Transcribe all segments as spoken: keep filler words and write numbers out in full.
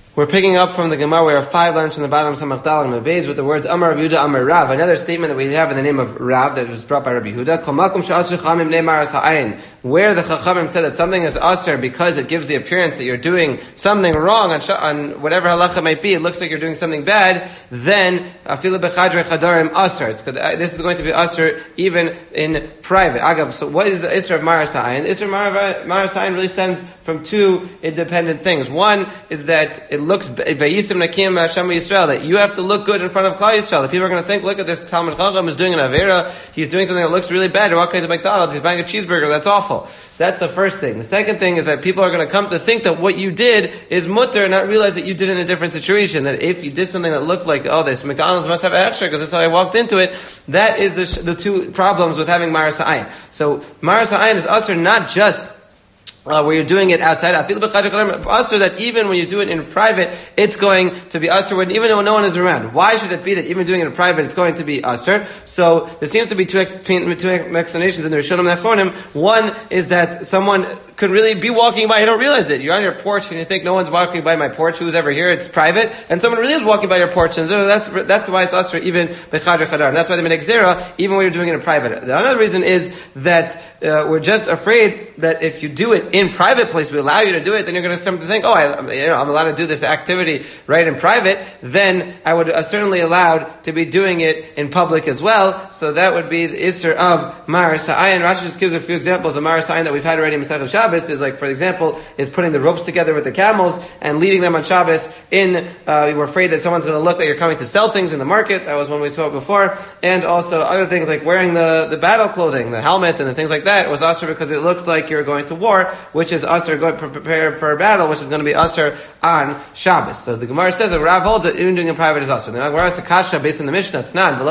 We're picking up from the Gemara. We have five lines from the bottom of Samach Daled and Beis with the words Amar Rav Yehuda Amar Rav. Another statement that we have in the name of Rav that was brought by Rabbi Yehuda. Kol makom she'asur chachamim bnei maras ha'ayin. Where the Chachamim said that something is asur because it gives the appearance that you're doing something wrong on, on whatever halacha might be, it looks like you're doing something bad, then afilu bechadrei chadarim asur. It's, this is going to be asur even in private. Agav, so what is the isur of maras ha'ayin? The isur of maras ha'ayin really stems from two independent things. One is that it looks vayisim nakim Hashem Yisrael, that you have to look good in front of Klal Yisrael. The people are going to think, look at this Talmud Chacham is doing an avera, he's doing something that looks really bad. Or what kinds of McDonald's? He's buying a cheeseburger. That's awful. That's the first thing. The second thing is that people are going to come to think that what you did is mutter, and not realize that you did it in a different situation. That if you did something that looked like, oh, this McDonald's must have extra because this is how I walked into it. That is the, sh- the two problems with having maras ha'ayin. So maras ha'ayin is usher not just Uh, where you're doing it outside. I feel usher that even when you do it in private, it's going to be usher when even when no one is around. Why should it be that even doing it in private, it's going to be usher? So there seems to be two, ex- two explanations in the Rishonim Nachronim. One is that someone could really be walking by, you don't realize it. You're on your porch and you think no one's walking by my porch. Who's ever here? It's private, and someone really is walking by your porch, and so that's that's why it's usher even bechadr chadar. And that's why they made xera even when you're doing it in private. The other reason is that uh, we're just afraid that if you do it in private place, we allow you to do it, then you're going to start to think, oh, I, you know, I'm allowed to do this activity right in private. Then I would uh, certainly allowed to be doing it in public as well. So that would be the isser of maras ha'ayin. Rashi just gives a few examples of maras ha'ayin that we've had already in Masechah Shabbos. Is like, for example, is putting the ropes together with the camels and leading them on Shabbos. In uh, we're afraid that someone's going to look that you're coming to sell things in the market. That was one we spoke before, and also other things like wearing the, the battle clothing, the helmet, and the things like that. It was usher because it looks like you're going to war, which is usher going to prepare for a battle, which is going to be usher on Shabbos. So the Gemara says that Rav holds that even doing it in private is usher. The Gemara has a kasha based on the Mishnah. It's not.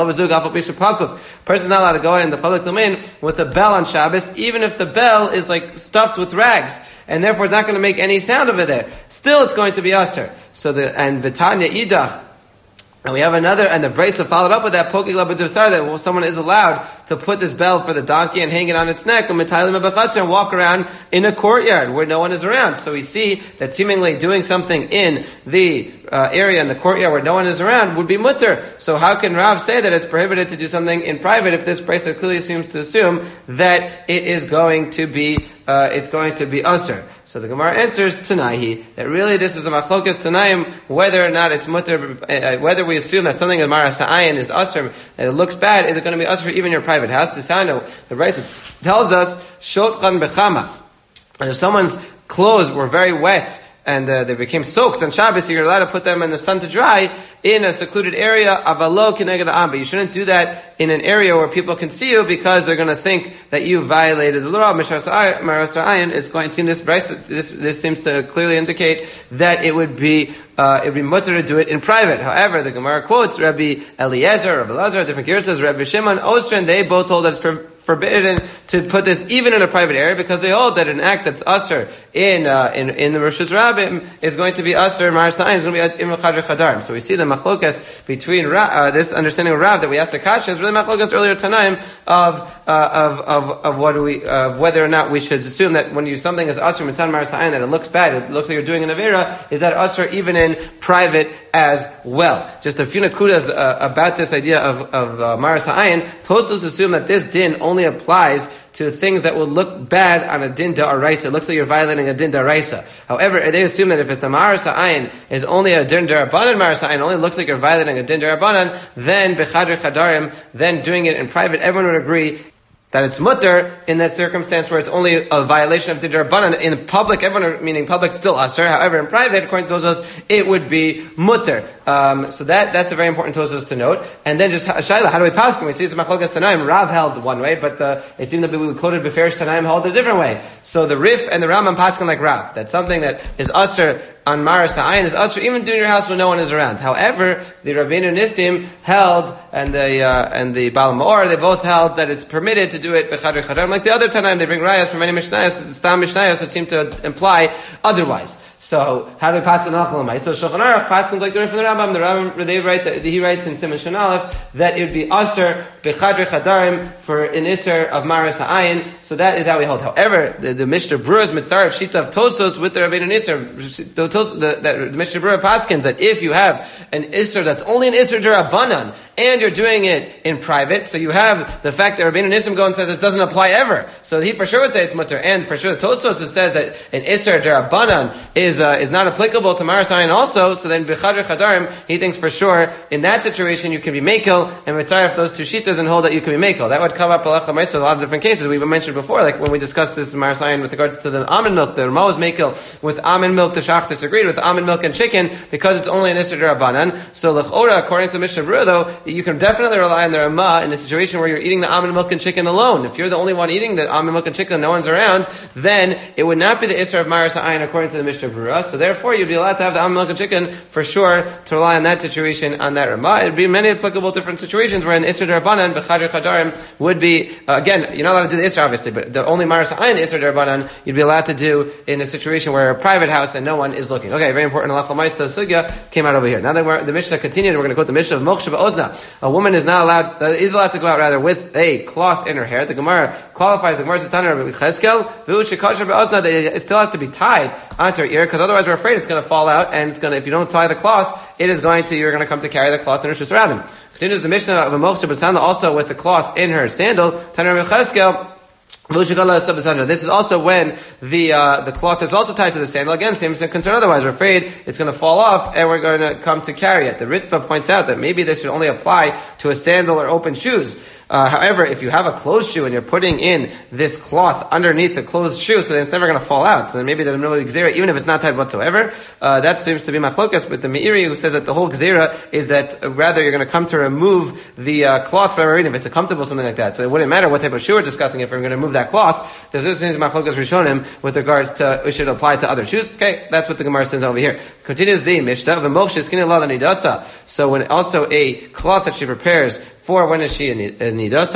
Person's not allowed to go in the public domain with a bell on Shabbos, even if the bell is like stuffed with rags, and therefore it's not going to make any sound over there. Still, it's going to be usher. So the and Vitanya Idach. And we have another, and the Brisa followed up with that poking that well, someone is allowed to put this bell for the donkey and hang it on its neck and walk around in a courtyard where no one is around. So we see that seemingly doing something in the uh, area in the courtyard where no one is around would be mutter. So how can Rav say that it's prohibited to do something in private if this Brisa clearly seems to assume that it is going to be uh, it's going to be usher? So the Gemara answers Tanaihi that really this is a machlokas Tanaim whether or not it's mutter, uh, whether we assume that something in maras ha'ayin is usher, that it looks bad, is it going to be usher even in your private house? Tisano, the Brisa tells us shotchan bechama, and if someone's clothes were very wet and uh, they became soaked on Shabbos, you're allowed to put them in the sun to dry in a secluded area. Avalo kineged ha'am, but you shouldn't do that in an area where people can see you because they're going to think that you violated the law. Maras ha'ayin, it's going to seem this, this this seems to clearly indicate that it would be uh, it would be mutter to do it in private. However, the Gemara quotes Rabbi Eliezer, Rabbi Lazar, different says Rabbi Shimon, Osran. They both hold that it's per- forbidden to put this even in a private area because they hold that an act that's usher in uh, in in the Rosh Hashanah is going to be usher. Maras ha'ayin is going to be in Chadr Chadarim. So we see the machlokas between uh, this understanding of Rav that we asked the Kasha is really machlokas earlier Tanaim of uh, of of of what do we of whether or not we should assume that when you something is usher mitzan maras ha'ayin that it looks bad, it looks like you're doing an avera, is that usher even in private as well. Just a few nakudas uh, about this idea of of uh, maras ha'ayin. Tosfos assume that this din only applies to things that will look bad on a din da'araisa. It looks like you're violating a din da'araisa. However, they assume that if it's a maras ha'ayin is only a din da'rabanan maras ha'ayin, only looks like you're violating a din da'rabanan, then bechadr chadarim, then doing it in private, everyone would agree that it's mutter in that circumstance where it's only a violation of din da'rabanan. In public, everyone, meaning public, still usher. However, in private, according to Tosfos, it would be mutter. Um, so that that's a very important Tosfos to note. And then just Shaila, how do we pass? When we see some machlokas Tanaim, Rav held one way, but uh, it seemed that we quoted Beferish Tanaim held a different way. So the Rif and the Rambam paskin like Rav, that something that is usher on maras ha'ayin is usher even doing your house when no one is around. However, the Rabbeinu Nissim held, and the uh, and the Baal Ma'or, they both held that it's permitted to do it b'chadr chadarim. Like the other Tanaim, they bring rayas from many mishnayos, stam mishnayos that seem to imply otherwise. So how do we pass the Nachal? So Shulchan Aruch passes like the from the Rambam. The Rambam they write that he writes in Siman Shin Aleph that it would be aser bechadrei chadarim for an iser of maris ha'ayin. So that is how we hold. However, the, the Mishnah Berurah's mitzvah of shita of Tosos with the Rabbeinu Iser, the, the, the, the Mishnah Berurah paskins that if you have an iser that's only an iser derabanan and you're doing it in private, so you have the fact that Rabbeinu Nisim go and says it doesn't apply ever. So he for sure would say it's mutter, and for sure the Tosos says that an iser derabanan is uh, is not applicable to maris ha'ayin also. So then bechadrei chadarim, he thinks for sure in that situation you can be mekel and mitzaref those two shitas and hold that you can be mekel. That would come up halacha ma'aseh in a lot of different cases. We've mentioned before, like when we discussed this maris ha'ayin with regards to the almond milk. The Ramah was mekel with almond milk. The Shach disagreed with almond milk and chicken because it's only an iser derabanan. So l'chora, according to the Mishnah Berurah, though, you can definitely rely on the Ramah in a situation where you're eating the almond milk and chicken alone. If you're the only one eating the almond milk and chicken and no one's around, then it would not be the iser of maris ha'ayin according to the Mishnah Berurah. So therefore, you'd be allowed to have the almond milk and chicken for sure to rely on that situation on that Ramah. It'd be many applicable different situations where an iser derabanan b'chadrei chadarim would be uh, again. You're not allowed to do the iser obviously, but the only maris ha'ayin iser derabanan you'd be allowed to do in a situation where a private house and no one is looking. Okay, very important. Halacha ma'aseh sugya came out over here. Now that we're, the Mishnah continued, we're going to quote the Mishnah of Moksha ba'ozna. A woman is not allowed, uh, is allowed to go out rather with a cloth in her hair. The Gemara qualifies. The Gemara says Tana Rabbi Cheskel v'hu shekasher ba'ozna that it still has to be tied onto her ear because otherwise we're afraid it's going to fall out and it's going to. If you don't tie the cloth, it is going to. You're going to come to carry the cloth in Rosh Hashanah. Continues the Mishnah of a Moksha b'tzana also with the cloth in her sandal. Tana Rabbi Cheskel. This is also when the uh, the cloth is also tied to the sandal. Again, same concern. Otherwise, we're afraid it's going to fall off, and we're going to come to carry it. The Ritva points out that maybe this should only apply to a sandal or open shoes. Uh, however, if you have a closed shoe and you're putting in this cloth underneath the closed shoe, so then it's never going to fall out. So then maybe the middle of gzera, even if it's not tied whatsoever, uh, that seems to be machlokas. But the Meiri who says that the whole gzera is that uh, rather you're going to come to remove the uh, cloth from everything if it's a comfortable something like that. So it wouldn't matter what type of shoe we're discussing if we're going to move that cloth. There's this machlokas rishonim with regards to it should apply to other shoes. Okay, that's what the Gemara says over here. Continues the Mishnah of Moshe skin la nidasa. So when also a cloth that she prepares for when is she in nidas?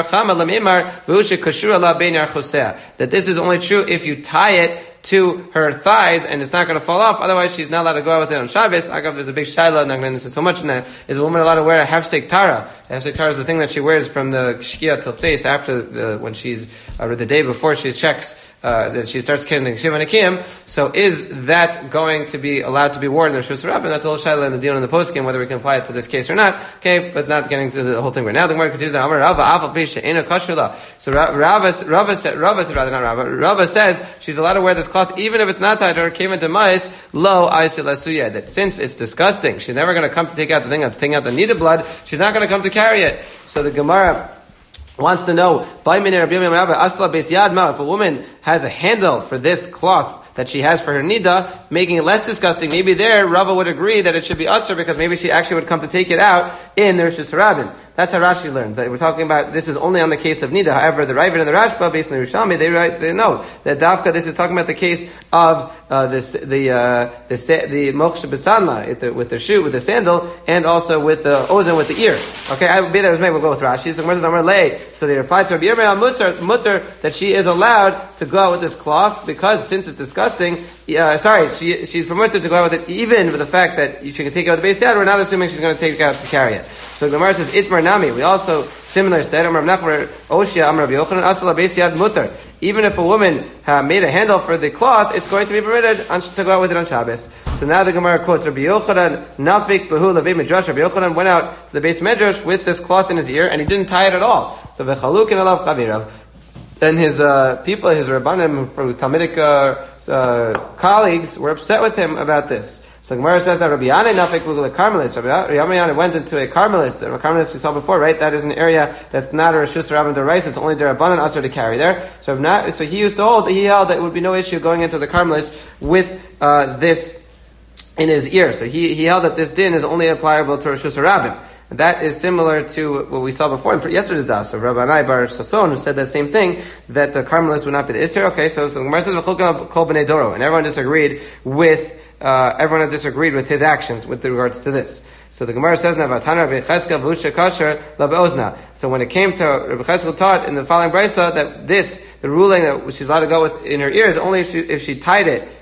That this is only true if you tie it to her thighs and it's not going to fall off. Otherwise, she's not allowed to go out with it on Shabbos. Agav, there's a big shaila, not going to so much now. Is a woman allowed to wear a hefsek tara? A hefsek tara is the thing that she wears from the shkia till tzeis after the, when she's uh, the day before she checks. Uh, that she starts carrying Shiva Nakim. So is that going to be allowed to be worn in the Rosh Hashanah? And that's a little shaila in the deal in the postgame, whether we can apply it to this case or not. Okay, but not getting to the whole thing right now. The Gemara continues that Amar Rava Aval Pesha Ena Kashula. So Rava Rava said Rava said rather not Rava. Rava says she's allowed to wear this cloth even if it's not tied to her Kevin Demais Lo Aisil Asuya. That since it's disgusting, she's never going to come to take out the thing that's taking out the needed blood. She's not going to come to carry it. So the Gemara wants to know, if a woman has a handle for this cloth that she has for her nida, making it less disgusting, maybe there Rava would agree that it should be usher because maybe she actually would come to take it out in the Rosh Hashanah. That's how Rashi learns. That we're talking about this is only on the case of nida. However, the Ravid and the Rashba, based on the Yerushalmi, they write, they know that Dafka. This is talking about the case of uh, this, the uh, the the moksha b'sanla with the shoe, with the sandal, and also with the ozen with the ear. Okay, I would be there. We'll go with Rashi. So, so they replied to Rabbi Yirmiyah mutter, mutter that she is allowed to go out with this cloth because since it's disgusting. Uh, sorry, she she's permitted to go out with it even with the fact that she can take it out the base yard. We're not assuming she's going to take it out to carry it. So the Gemara says itmar nami. We also similar said Amar Nachman Oshia Amar Rabbi Yochanan Asla base yard mutter. Even if a woman uh, made a handle for the cloth, it's going to be permitted on, to go out with it on Shabbos. So now the Gemara quotes Rabbi Yochanan Nafik Behu Levei Midrash. Rabbi Yochanan went out to the base medrash with this cloth in his ear and he didn't tie it at all. So v'chalukin alav chavirav. Then his uh, people, his rabbanim from Talmudic uh, uh, colleagues, were upset with him about this. So Gemara says that Rabbi Yanai Nafik Bugul a Carmelist. Rabbi Yanai went into a Carmelist. A Carmelist we saw before, right? That is an area that's not a Rishus Rabbin D'Oraisa. It's only D'Rabbanan Asur to carry there. So if not, so he used to hold. He held that it would be no issue going into the Carmelist with uh, this in his ear. So he he held that this din is only applicable to Rishus Rabbin. That is similar to what we saw before in yesterday's daf. So Rabbi Anai Bar Sason, who said that same thing, that the Carmelists would not be the Isser. Okay, so so Gemara says v'chulkan kol b'nei doro, and everyone disagreed with uh, everyone disagreed with his actions with regards to this. So the Gemara says now, Vatana Rabbi Cheskel v'usha kasher labeozna. So when it came to Rabbi Cheskel taught in the following brisa that this the ruling that she's allowed to go with in her ears only if she if she tied it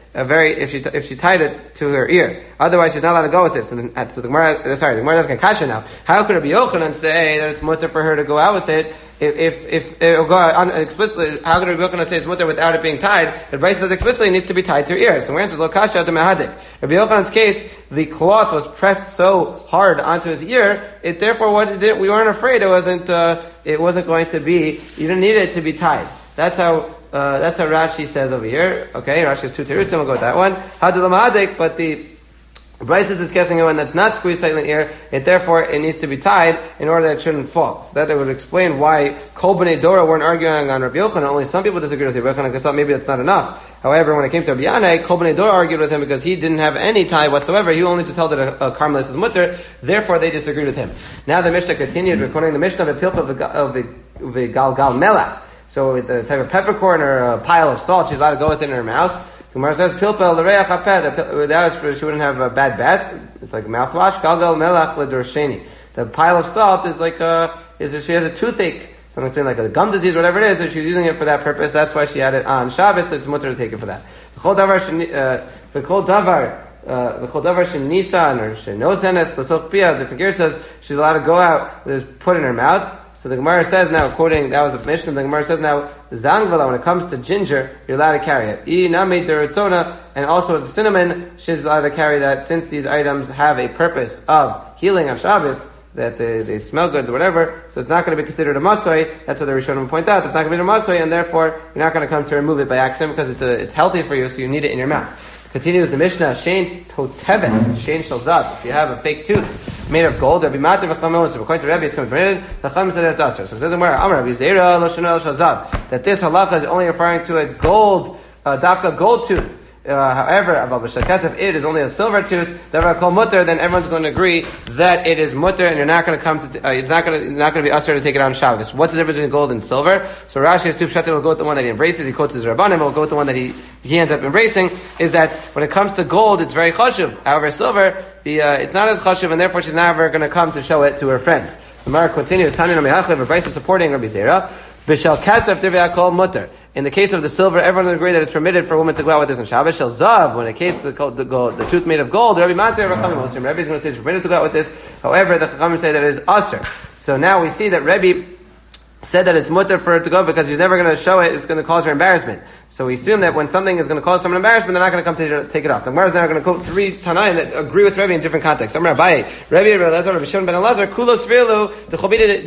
a very if she if she tied it to her ear. Otherwise, she's not allowed to go with it. So, then, so the Gemara, sorry, the Gemara is asking kasha now. How could Rabbi Yochanan say that it's mutter for her to go out with it? If if if it will go out explicitly, how could Rabbi Yochanan say it's mutter without it being tied? The Brisa says explicitly it needs to be tied to her ear. So the answer is lo kasha to mehadik. Rabbi Yochanan's case, the cloth was pressed so hard onto his ear, it therefore what it did, we weren't afraid it wasn't uh, it wasn't going to be. You didn't need it to be tied. That's how. Uh, that's how Rashi says over here. Okay, Rashi has two terutzim. We'll go with that one. Hadul, but the Bryce is discussing it when that's not squeezed tightly in the ear. It therefore it needs to be tied in order that it shouldn't fall. So that would explain why Kol Bnei Dora weren't arguing on Rabbi Yochanan. Only some people disagree with Rabbi Yochanan because thought maybe that's not enough. However, when it came to Rabbi Yanai, Kol Bnei Dora argued with him because he didn't have any tie whatsoever. He only just held that a, a Carmelis is mutter. Therefore, they disagreed with him. Now the Mishnah continued recording the Mishnah of a pilpa of a galgal melach. So with the type of peppercorn or a pile of salt, she's allowed to go with it in her mouth. Gemara says, "Pilpel l'reach hapeh." That she wouldn't have a bad bath. It's like mouthwash. Galgal melach l'dorsheni. The pile of salt is like a is she has a toothache, something between like a gum disease, whatever it is. If she's using it for that purpose, that's why she had it on Shabbos. So it's mutter to take it for that. V'chol davar v'chol davar v'chol davar shenisan or shenosenes l'soch pia. The figure says she's allowed to go out, put in her mouth. So the Gemara says now, quoting, that was the Mishnah, the Gemara says now, Zangvala, when it comes to ginger, you're allowed to carry it. I nami derutzona, and also with the cinnamon, she's allowed to carry that since these items have a purpose of healing on Shabbos, that they, they smell good or whatever, so it's not going to be considered a masoi. That's what the Rishonim point out. It's not going to be a masoi, and therefore, you're not going to come to remove it by accident because it's a, it's healthy for you, so you need it in your mouth. Continue with the Mishnah, Shein Toteves, Shein Shalzad. If you have a fake tooth made of gold, Rabbi Matir v'Chachamim, so according to Rabbi, it's going to be permitted. The Chachamim said that's usher. So it doesn't matter. Amar Rabbi Zera, Lo Shonel Shalzad. That this halacha is only referring to a gold, uh, daka gold tooth. Uh, however, if it is only a silver tooth, called mutter, then everyone's going to agree that it is mutter, and you're not going to come to. Uh, it's not going to not going to be usher to take it on Shabbos. What's the difference between gold and silver? So Rashi has two pshatim. Will go with the one that he embraces. He quotes his rabbanim. Will go with the one that he he ends up embracing. Is that when it comes to gold, it's very chashuv. However, silver, the uh, it's not as chashuv, and therefore she's never going to come to show it to her friends. The Gemara continues. Tanya Namihachlev, Bryce is supporting Rabbi Zera. B'shel kasef divya kol mutter. In the case of the silver, everyone would agree that it's permitted for a woman to go out with this on Shabbos. Shel zav, when in the case of the, the, gold, the tooth made of gold, Rabbi Matir v'Chachamim Osrim. Rabbi is going to say it's permitted to go out with this. However, the Chachamim say that it is aser. So now we see that Rabbi said that it's mutter for her to go because he's never going to show it. It's going to cause her embarrassment. So we assume that when something is going to cause someone embarrassment, they're not going to come to take it off. The Gemara is now going to quote three Tanaim that agree with Rabbi in different contexts. I'm Rabbi, Rabbi Elazar, Rabbi Shimon ben Elazar, Kulo Svirlu, the Chobita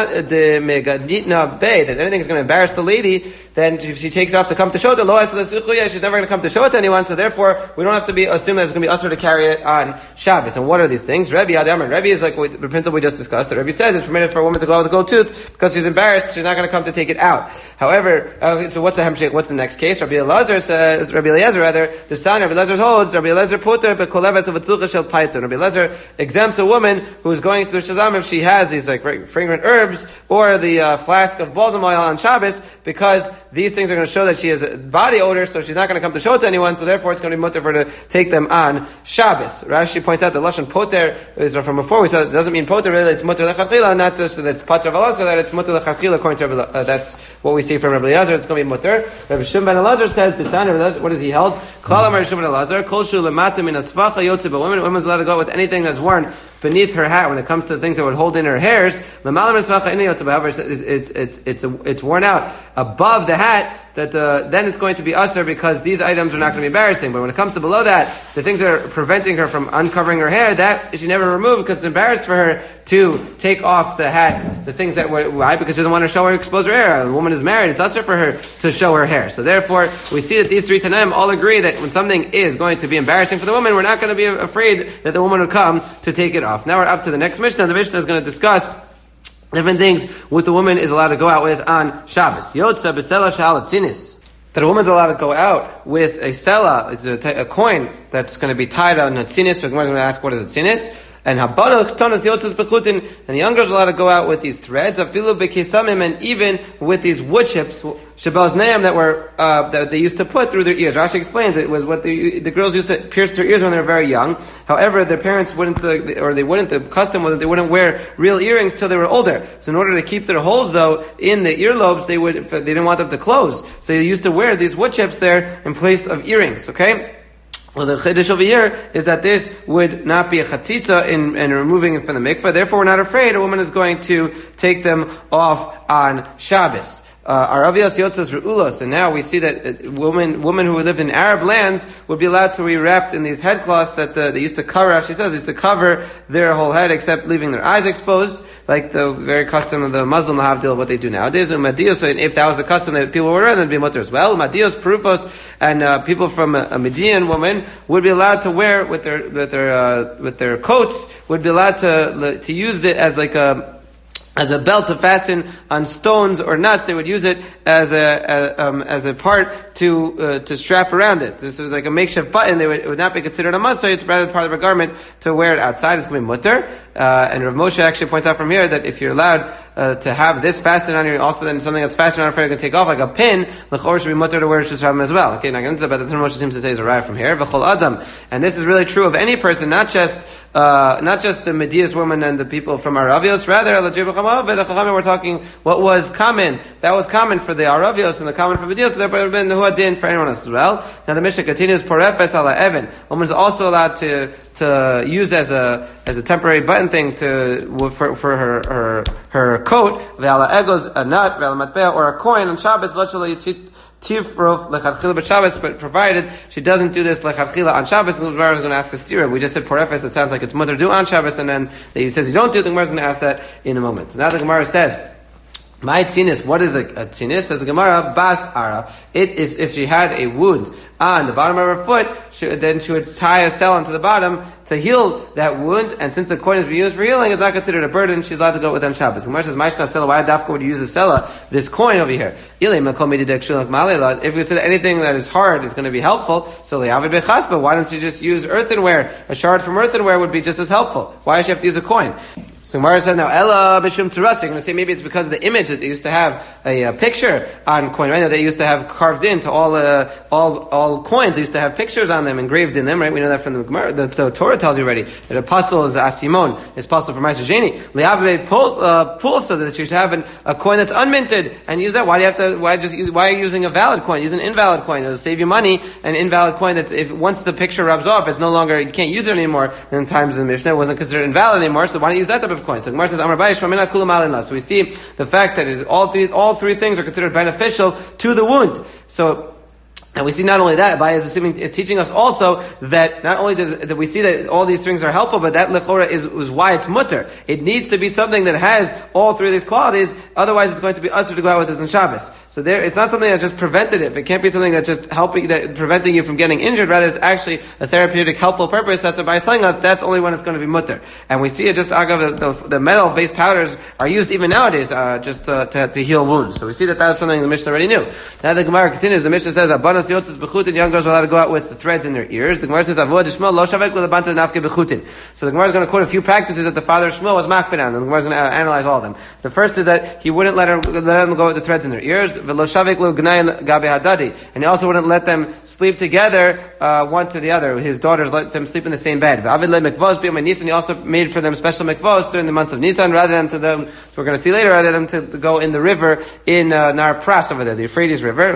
de Megaditna Bay, that anything is going to embarrass the lady, then if she takes off to come to show it, she's never going to come to show it to anyone, so therefore we don't have to be assume that it's going to be usher to carry it on Shabbos. And what are these things? Rabbi Adam and Rabbi is like the principle we just discussed, that Rabbi says it's permitted for a woman to go out with a gold tooth because she's embarrassed, she's not going to come to take it out. However, uh, so what's the hemshik? What's the next case? Rabbi Elazar says, Rabbi Eliezer rather, the son, Rabbi Eliezer holds, Rabbi Eliezer puter bekoleves of a tzulcha shel paitun. Rabbi Eliezer exempts a woman who's going through Shazam if she has these like fragrant herbs or the uh, flask of balsam oil on Shabbos, because these things are going to show that she has a body odor, so she's not going to come to show it to anyone, so therefore it's going to be mutter for her to take them on Shabbos. Rashi points out the lashon poter is from before we said it doesn't mean poter, really it's mutter lechachila, not just that it's pater v'alazar, that it's mutter lechachila according to Rabbi, uh, that's what we see from Rabbi Eliezer, it's going to be mutter. Rabbi Shimon ben Elazar says, the son of what does he held? Klal Amar Shimon ben Elazar, kol shu lemata min asfacha yotze b'women, women's allowed to go with anything that's worn beneath her hat when it comes to the things that would hold in her hairs. L'malam min asfacha ina yotze, however, it's it's it's it's, it's worn out above the hat, that uh, then it's going to be usher because these items are not going to be embarrassing. But when it comes to below that, the things that are preventing her from uncovering her hair, that she never remove because it's embarrassed for her to take off the hat, the things that were, why? Because she doesn't want to show her, expose her hair. A woman is married, it's usher for her to show her hair. So therefore, we see that these three Tanaim all agree that when something is going to be embarrassing for the woman, we're not going to be afraid that the woman would come to take it off. Now we're up to the next Mishnah. The Mishnah is going to discuss different things what the woman is allowed to go out with on Shabbos. Yotza b'sela shal tzinis. That a woman's allowed to go out with a sela, it's a, t- a coin that's going to be tied on a tzinis. So the Gemara is going to ask, what is a tzinis? And habanot ktanos yotzes bechutin, and the young girls are allowed to go out with these threads, afilu bekesamim, and even with these wood chips, shabaz neim, that were uh, that they used to put through their ears. Rashi explains it was what the the girls used to pierce their ears when they were very young. However, their parents wouldn't, uh, or they wouldn't. The custom was that they wouldn't wear real earrings till they were older. So in order to keep their holes, though, in the earlobes, they would they didn't want them to close. So they used to wear these wood chips there in place of earrings. Okay. Well, the chiddush over here is that this would not be a chatzitza in, in removing it from the mikveh. Therefore, we're not afraid a woman is going to take them off on Shabbos. Aravios yotzas ru'ulos, and now we see that women women who lived in Arab lands would be allowed to be wrapped in these headcloths that uh, they used to cover, as she says, used to cover their whole head except leaving their eyes exposed, like the very custom of the Muslim lahavdil, what they do nowadays. And Madios, so if that was the custom that people were wearing, then it'd be mutter as well. Madios, Perufos, and uh, people from a, a Median woman would be allowed to wear with their with their uh, with their coats, would be allowed to to use it as like a as a belt to fasten on stones or nuts. They would use it as a, a um, as a part to uh, to strap around it. This was like a makeshift button. They would, it would not be considered a must. It's rather part of a garment to wear it outside. It's going to be mutter. Uh, and Rav Moshe actually points out from here that if you're allowed uh, to have this fastened on you, also then something that's fastened on, afraid you're going to take off, like a pin, l'chor should be mutter to wear shusram as well. Okay, now get into that, but that's what Moshe seems to say is arrived from here. V'chol adam, and this is really true of any person, not just uh, not just the Medias woman and the people from Aravios. Rather, the Chachamim we're talking what was common. That was common for the Aravios and the common for Medias. So there would have been the huadin for anyone else as well. Now the Mishnah continues, porefes ala evan. Woman's also allowed to to use as a as a temporary button thing to for for her her her coat. Ve'ala egos a nut, ve'ala matbea, or a coin on Shabbos. Tifrov lechatchila b'Shabbos, but provided she doesn't do this lechatchila on Shabbos, and the Gemara is going to ask the stira. We just said porefes. It sounds like it's mutter do on Shabbos, and then he says you don't do it. The Gemara is going to ask that in a moment. So now the Gemara says, my tzinis, what is a, a tzinis? Says the Gemara, bas ara. It, if, if she had a wound on the bottom of her foot, she, then she would tie a cell onto the bottom to heal that wound, and since the coin is being used for healing, it's not considered a burden, she's allowed to go with them Shabbos. The Gemara says, Ma'ishna Sela, why Dafka would you use a Sela, this coin over here? If we say that anything that is hard is going to be helpful, so but why don't you just use earthenware? A shard from earthenware would be just as helpful. Why does she have to use a coin? So Gemara says now, Ella b'shum teras. You're going to say maybe it's because of the image that they used to have a, a picture on coin. Right now they used to have carved into all uh, all all coins. They used to have pictures on them, engraved in them. Right? We know that from the Gemara. The, the Torah tells you already that a puzzle is asimon. It's puzzle for Ma'aser Sheni. Lihavei pull so that you should have an, a coin that's unminted and use that. Why do you have to? Why just use, why are you using a valid coin? Use an invalid coin. It'll save you money. An invalid coin that if once the picture rubs off, it's no longer you can't use it anymore. In times in the Mishnah, it wasn't considered invalid anymore. So why don't you use that type of coin? So Gemara says, so we see the fact that it is all three, all three things are considered beneficial to the wound. So, and we see not only that, Abaye is assuming is teaching us also that not only does that we see that all these things are helpful, but that lechora is, is why it's mutter. It needs to be something that has all three of these qualities. Otherwise, it's going to be usher to go out with this on Shabbos. So there, it's not something that just preventative. It can't be something that's just helping, that preventing you from getting injured. Rather, it's actually a therapeutic, helpful purpose. That's what Abaye is telling us. That's only when it's going to be mutter. And we see it just agav the, the, the metal-based powders are used even nowadays, uh, just uh, to, to heal wounds. So we see that that's something the Mishnah already knew. Now the Gemara continues. The Mishnah says, "Abanos yotzes bechutin." Young girls are allowed to go out with the threads in their ears. The Gemara says, "Avodah Shmuel lo shavek lebanta nafke bechutin." So the Gemara is going to quote a few practices that the father of Shmuel was makpid on, and the Gemara is going to analyze all of them. The first is that he wouldn't let her let them go with the threads in their ears. V'lo shavek lo gnayin gabe hadadi, and he also wouldn't let them sleep together, uh, one to the other. His daughters let them sleep in the same bed. V'avid le mikvos b'yom Nisan. He also made for them special mikvos during the month of Nisan, rather than to them. So we're going to see later, rather than to go in the river in uh, Nar Pras over there, the Euphrates River.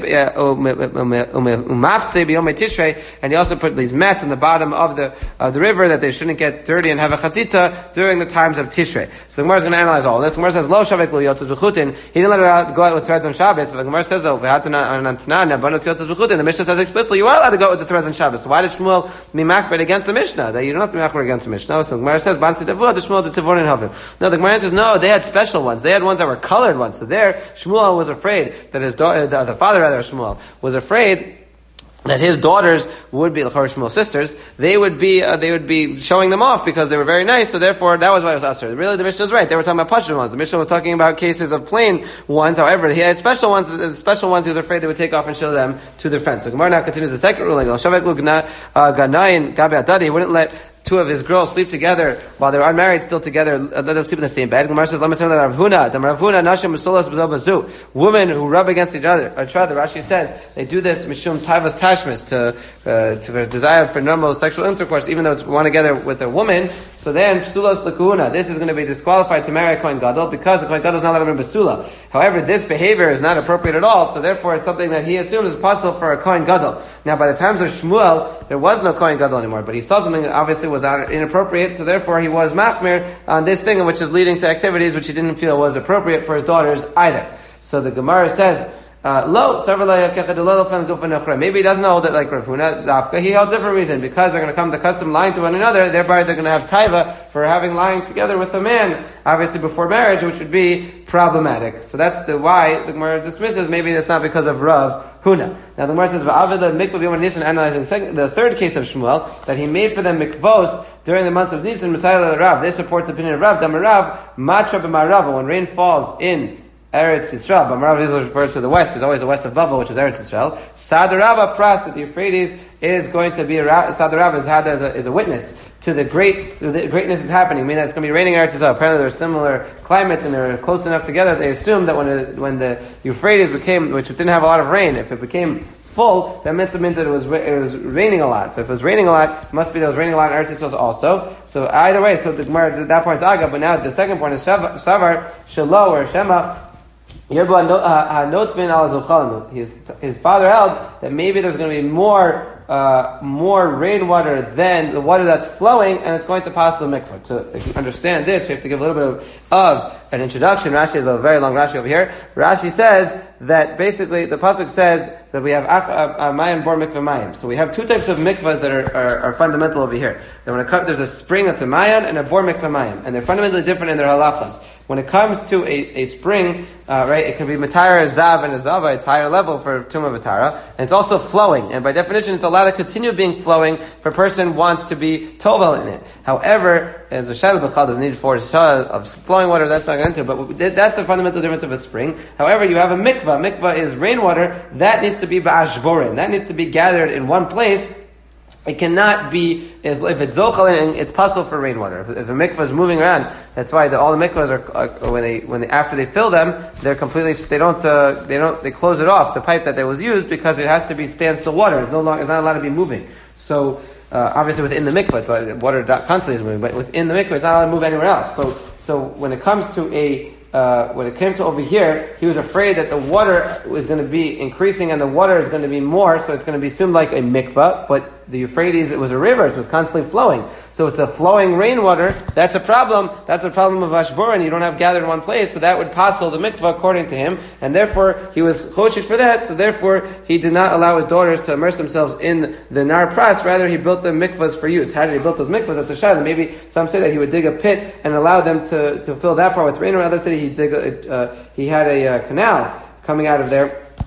And he also put these mats in the bottom of the uh, the river that they shouldn't get dirty and have a chatzitza during the times of Tishrei. So the Gemara is going to analyze all this. The Gemara says, "Lo shavek lo yotzes b'chutin." He didn't let her out, go out with threads on Shabbos. So the Gemara says, "Oh, the Mishnah says explicitly you are allowed to go out with the threads on Shabbos." So why did Shmuel be makbid against the Mishnah? That you don't have to be makbid against the Mishnah. So the Gemara says, "Bansi davua, the Shmuel the tivonin havim." No, the Gemara says, no, they had special ones. They had ones that were colored ones. So there, Shmuel was afraid that his daughter, the, the father rather, Shmuel was afraid that his daughters would be L'chor Shmuel's sisters. They would be uh, they would be showing them off because they were very nice. So therefore, that was why it was asur. Really, the Mishnah was right. They were talking about pashut ones. The Mishnah was talking about cases of plain ones. However, he had special ones. The special ones he was afraid they would take off and show them to their friends. So Gemara now continues the second ruling. He wouldn't let two of his girls sleep together while they're unmarried, still together, let them sleep in the same bed. Gemara says, Rav Huna, Rav Huna, Nashim Musulas B'zel Bazu. Women who rub against each other. Each other. Rashi says they do this mishum taivas tashmis to uh, to desire for normal sexual intercourse, even though it's one together with a woman. So then, psulas l'kuhuna, this is going to be disqualified to marry a kohen gadol because the kohen gadol is not allowed to be basula. However, this behavior is not appropriate at all, so therefore it's something that he assumes is possible for a kohen gadol. Now, by the times of Shmuel, there was no kohen gadol anymore, but he saw something that obviously was inappropriate, so therefore he was machmir on this thing, which is leading to activities which he didn't feel was appropriate for his daughters either. So the Gemara says, Uh, lo, maybe he doesn't hold it like Rav Huna, Dafka. He held a different reason. Because they're going to come to custom lying to one another, thereby they're going to have taiva for having lying together with a man, obviously before marriage, which would be problematic. So that's the why the Gemara dismisses. Maybe that's not because of Rav Huna. Now the Gemara says, V'avida mikvah b'yom Nisan, analyzing second, the third case of Shmuel, that he made for them mikvos during the months of Nisan, Messiah Rav. This supports the opinion of Rav. Damar Rav, matra b'marav, when rain falls in Eretz Yisrael, but Marav is refers to the west, is always the west of Babel, which is Eretz Yisrael. Sadarava pras, that the Euphrates is going to be a, Sadarava is had as a, is a witness to the great, the greatness is happening, meaning that it's going to be raining Eretz Yisrael. Apparently there's similar climates and they're close enough together, they assumed that when it, when the Euphrates became, which didn't have a lot of rain, if it became full, that meant, that meant that it was it was raining a lot. So if it was raining a lot, it must be that it was raining a lot in Eretz Yisrael also. So either way, so the Gemara at that point is Aga, but now the second point is Savar, Shelo, or Shema. His, his father held that maybe there's going to be more uh, more rainwater than the water that's flowing, and it's going to pass the mikvah. To understand this, we have to give a little bit of, of an introduction. Rashi has a very long Rashi over here. Rashi says that basically the pasuk says that we have mayim bor mikvah mayim. So we have two types of mikvahs that are, are, are fundamental over here. That when it comes, there's a spring that's a mayan and a bor mikvah mayim, and they're fundamentally different in their halachas. When it comes to a, a spring, uh, right, it can be matayra zav and a zava, it's higher level for tumah vatara, and it's also flowing, and by definition it's allowed to continue being flowing if a person wants to be tovel in it. However, as a shayla b'chal is needed for of flowing water, that's not going to, but that's the fundamental difference of a spring. However, you have a mikvah. Mikvah is rainwater, that needs to be ba'ashborin, that needs to be gathered in one place. It cannot be, if it's zochal and it's possible for rainwater. If, if a mikvah is moving around, that's why the, all the mikvahs are, are when they when they, after they fill them, they're completely they don't uh, they don't they close it off the pipe that, that was used because it has to be standstill water. It's no longer it's not allowed to be moving. So uh, obviously within the mikvah, it's like water constantly is moving, but within the mikvah, it's not allowed to move anywhere else. So so when it comes to a Uh, when it came to over here, he was afraid that the water was going to be increasing and the water is going to be more, so it's going to be assumed like a mikvah, but the Euphrates, it was a river, so it was constantly flowing. So it's a flowing rainwater, that's a problem, that's a problem of Ashbur, and you don't have gathered in one place, so that would passel the mikvah according to him, and therefore he was choshish for that, so therefore he did not allow his daughters to immerse themselves in the Nar Pras, rather he built the mikvahs for use. How did he build those mikvahs? That's a shayla. Maybe some say that he would dig a pit and allow them to, to fill that part with rain, or others say he dig a, uh, he had a uh, canal coming out of there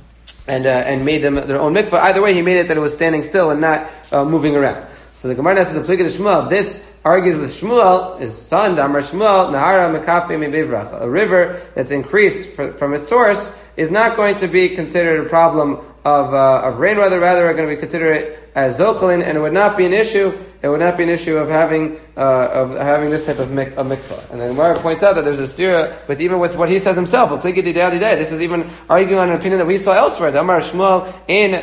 and uh, and made them their own mikvah. Either way, he made it that it was standing still and not uh, moving around. So the Gemara says, "Applicate to Shmuel." This argues with Shmuel. His son, Damar Shmuel, Nahara Mekafe Mebevrach. A river that's increased for, from its source is not going to be considered a problem of uh, of rainwater. Rather, are going to be considered as zochalin, and it would not be an issue. It would not be an issue of having uh, of having this type of, mik- of mikvah. And then Gemara points out that there's a stira, but even with what he says himself, this is even arguing on an opinion that we saw elsewhere. The Amar Shmuel in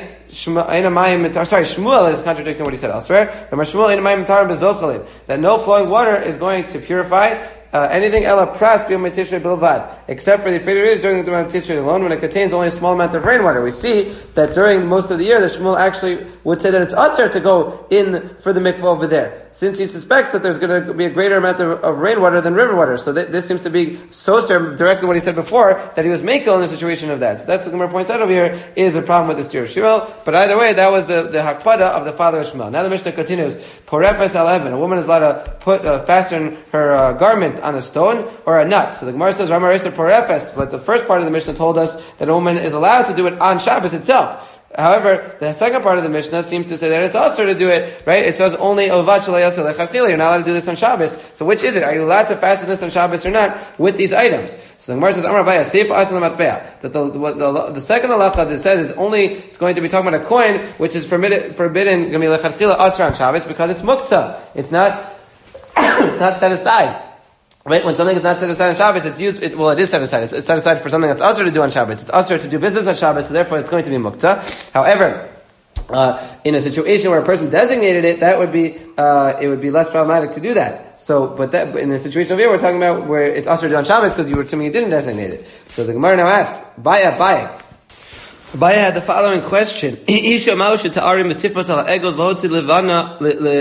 sorry, Shmuel is contradicting what he said elsewhere. The Amar Shmuel in mayim mitarim bezochalin, that no flowing water is going to purify Uh, anything ela pras b'yom tishrei bilvad, except for the Euphrates during the month of Tishrei alone, when it contains only a small amount of rainwater. We see that during most of the year, the Shmuel actually would say that it's usher to go in for the mikvah over there, since he suspects that there's going to be a greater amount of, of rainwater than river water. So th- this seems to be so directly what he said before, that he was makel in a situation of that. So that's what the Gemara points out over here, is a problem with the steer of Shmuel. But either way, that was the, the hakpada of the father of Shmuel. Now the Mishnah continues, porefes eleven, a woman is allowed to put, uh, fasten her uh, garment on a stone or a nut. So the Gemara says, Rama Reser porefes, but the first part of the Mishnah told us that a woman is allowed to do it on Shabbos itself. However, the second part of the Mishnah seems to say that it's also to do it, right? It says only Ovad Shalayasa Lechatchila. You're not allowed to do this on Shabbos. So which is it? Are you allowed to fast this on Shabbos or not with these items? So the Gemara says, Amar Abaya, Seif Asan Matbeah. That the, the, the second halacha that says is only, it's going to be talking about a coin, which is forbidden, forbidden, going to be Lechatchila Asra on Shabbos because it's muktzah. It's not, it's not set aside. Right? When something is not set aside on Shabbos, it's used, it, well, it is set aside. It's, it's set aside for something that's usher to do on Shabbos. It's usher to do business on Shabbos, so therefore it's going to be muktzah. However, uh, in a situation where a person designated it, that would be, uh, it would be less problematic to do that. So, but that, in the situation over here, we're talking about where it's usher to do on Shabbos because you were assuming you didn't designate it. So the Gemara now asks, Baya, Baya. Baya had the following question. Isha Mausha Ta'arim Matifos Ala Egos Lohotzi Livna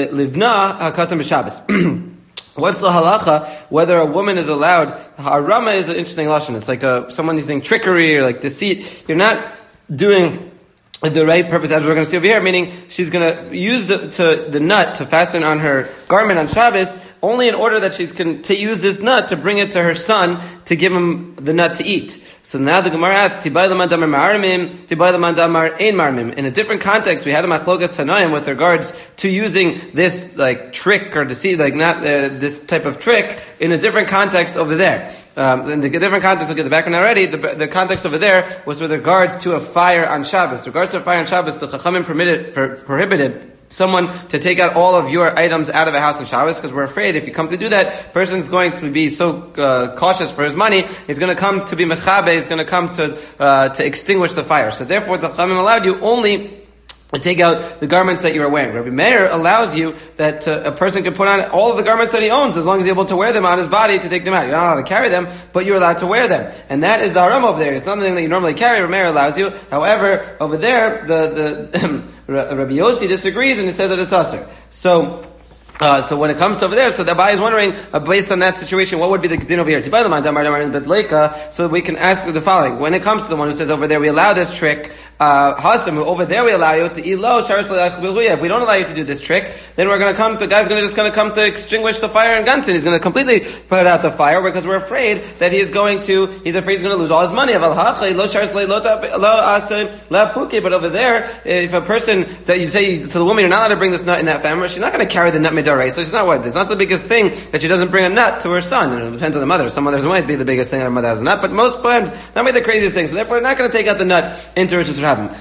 Hakatam B'Shabbos. What's the halacha whether a woman is allowed? Harama is an interesting lashon. It's like a, someone using trickery or like deceit. You're not doing the right purpose, as we're going to see over here, meaning she's going to use the to, the nut to fasten on her garment on Shabbos only in order that she's going to use this nut to bring it to her son to give him the nut to eat. So now the Gemara asks, Tibay l'man damar ma'arimim, Tibay l'man damar ein marmim. In a different context, we had a machlokas tanoim with regards to using this like trick or deceit, like not uh, this type of trick, in a different context over there. Um, in the different context, look at the background already, the, the context over there was with regards to a fire on Shabbos. With regards to a fire on Shabbos, the Chachamim permitted, for, prohibited someone to take out all of your items out of a house on Shabbos, because we're afraid if you come to do that, person's going to be so uh, cautious for his money, he's going to come to be mechabe, he's going to come to uh, to extinguish the fire. So therefore, the Chachamim allowed you only to take out the garments that you are wearing. Rabbi Meir allows you that uh, a person can put on all of the garments that he owns as long as he's able to wear them on his body to take them out. You're not allowed to carry them, but you're allowed to wear them. And that is the haram over there. It's something that you normally carry. Rabbi Meir allows you. However, over there, the, the Rabbi Yossi disagrees and he says that it's usher. So, Uh, so when it comes to over there, so the Abai is wondering, uh, based on that situation, what would be the din over here? So we can ask the following. When it comes to the one who says over there, we allow this trick, uh, Hasam, over there we allow you to eat low, if we don't allow you to do this trick, then we're going to come, the guy's going to just going to come to extinguish the fire in Gunson. He's going to completely put out the fire because we're afraid that he is going to, he's afraid he's going to lose all his money. But over there, if a person, that you say to the woman, you're not allowed to bring this nut in that family, she's not going to carry the nut midar. So it's not what, it's not the biggest thing that she doesn't bring a nut to her son. And it depends on the mother. Some mothers might be the biggest thing that her mother has a nut, but most times, that might be the craziest thing. So therefore, we're not going to take out the nut into Rosh Hashanah.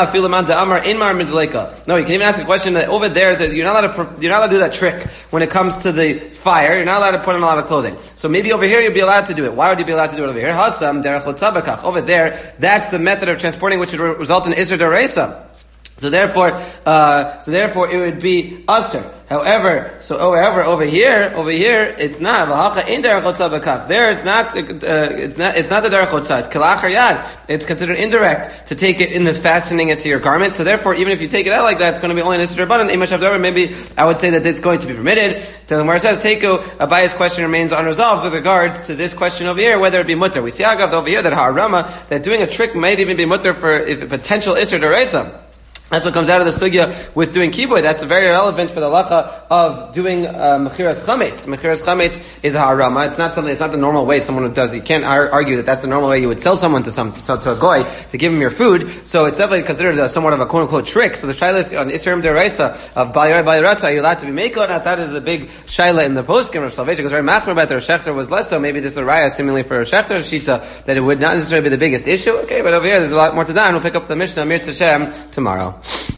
No, you can even ask a question that over there, that you're not allowed to, you're not allowed to do that trick when it comes to the fire. You're not allowed to put on a lot of clothing. So maybe over here, you'd be allowed to do it. Why would you be allowed to do it over here? Hasam, derech. Over there, that's the method of transporting which would result in Isser D'Oraisa. So therefore, uh, so therefore it would be usher. However, so however over here, over here, it's not. There, it's not. Uh, it's not. It's not the derech chotza. It's kelachar yad. It's considered indirect to take it in the fastening it to your garment. So therefore, even if you take it out like that, it's going to be only an isur derbanan. Maybe I would say that it's going to be permitted. So where it says teiko, Abaya's question remains unresolved with regards to this question over here, whether it be mutter. We see agav over here that harama, that doing a trick might even be mutter for if a potential isur deraisa. That's what comes out of the sugya with doing kiboy. That's very relevant for the halacha of doing mechiras uh, chametz. Mechiras chametz is a harama. It's not something. It's not the normal way someone who does. You can't ar- argue that that's the normal way you would sell someone to some to, to a goy to give him your food. So it's definitely considered a, somewhat of a quote unquote trick. So the shaila is on isram deraisa of balayir balayratza. Are you allowed to be meiko or not? That is the big shaila in the poskim of salvation. Because very machmer about their shechter was less so. Maybe this is a raya seemingly for a shechter shita that it would not necessarily be the biggest issue. Okay, but over here there's a lot more to that. And we'll pick up the Mishnah Mir Tzashem tomorrow.